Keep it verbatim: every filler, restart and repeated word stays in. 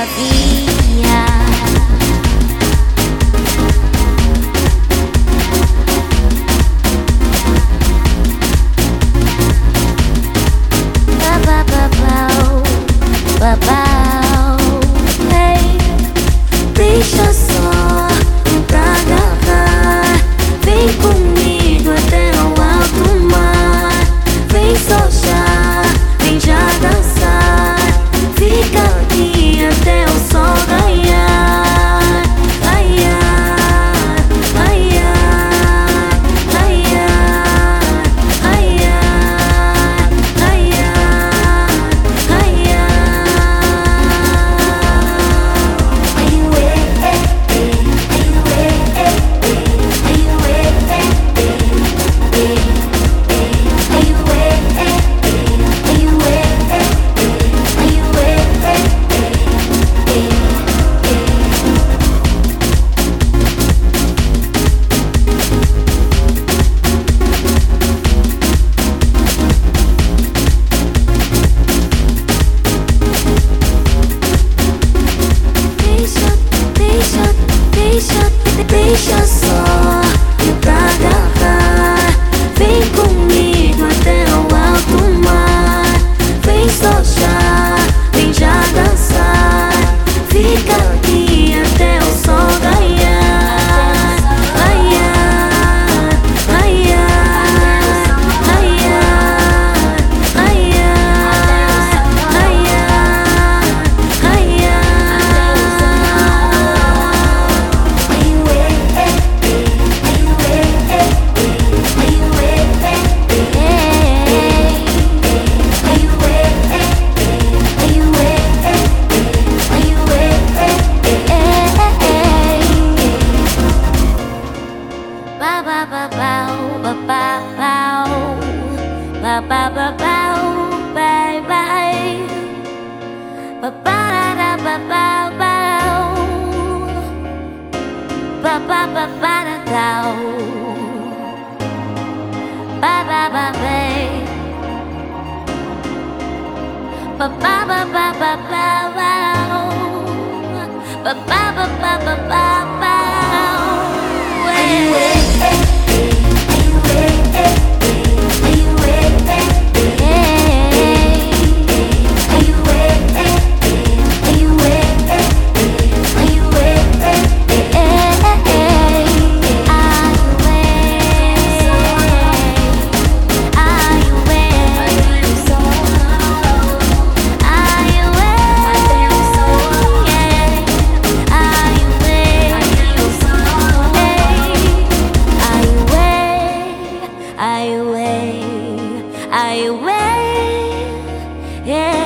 havia. Babau, babau, hey, deixa só pra agarrar. Vem comigo até o alto mar. Vem sojar, vem já dançar. Fica aqui até o sol raiar. Raiar, raiar, raiar, raiar, raiar, raiar. Aiuê, é, é, aiuê, é, é, aiuê, é, é, é, é, aiuê, é, é, aiuê, é, é, aiuê, é, é, é, é. Deixa, deixa, deixa, deixa só pra agarrar. Vem comigo até o alto mar. Vem sojar, vem já dançar. Fica aqui até o sol raiar. Raiar, raiar, raiar, raiar, raiar, raiar. Aiuê, é, é, aiuê, é, é, aiuê, é, é, é, aiuê, é, é, aiuê, é, é, aiuê, é, é, é. Ba ba ba bao, ba ba bao, ba ba ba bao, bye bye. Ba ba da da ba ba bao, ba ba ba ba da dao, ba ba ba ba, ba ba ba ba ba ba bao, ba ba ba ba ba ba bao. Aiuê, é, é, aiuê, é, é, aiuê, é, é, aiuê, é, é, aiuê, é, é, aiuê, é, é, aiuê, aiuê, aiuê, yeah.